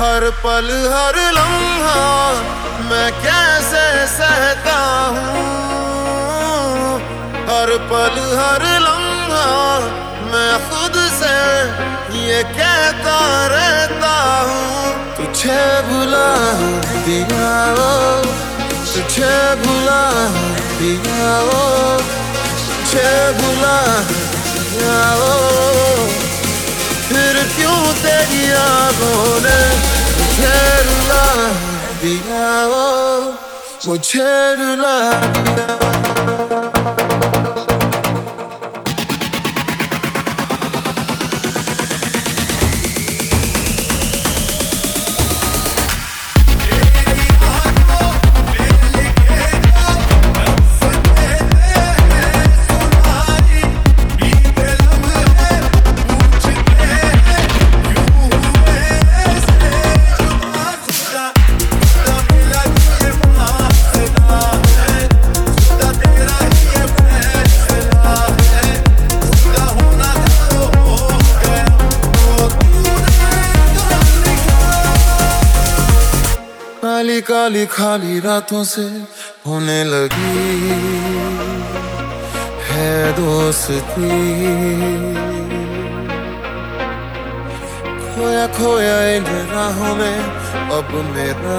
हर पल हर लम्हा मैं कैसे सहता हूँ। हर पल हर लम्हा मैं खुद से ये कहता रहता हूँ, तुझे भुला दिया वो, तुझे भुला दिया वो, तुझे भुला दिया वो। फिर क्यों तेरी आँखों ने मुझे रुला दिया वो, मुझे रुला दिया। काली काली खाली रातों से होने लगी है दोस्ती, खोया खोया इन राहों में अब मेरा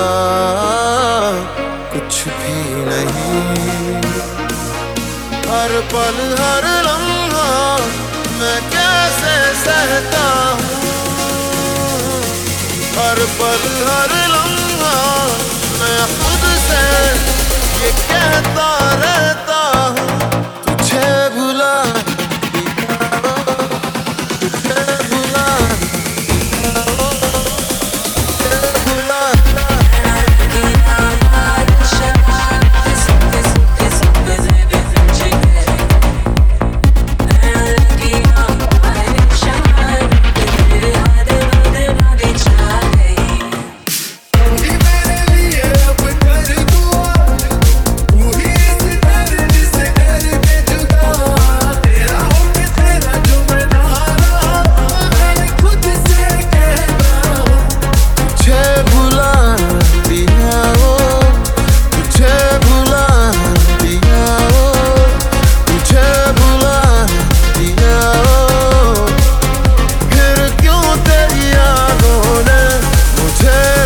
कुछ भी नहीं। हर पल हर लम्हा मैं कैसे सहता हूँ। हर पल हर लम्हा मैं खुद से ये कहता रहता हूँ, तुझे भुला दिया वो, तुझे भुला दिया वो, तुझे भुला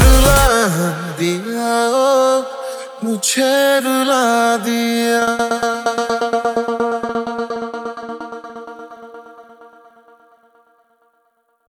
मुझे रुला दिया।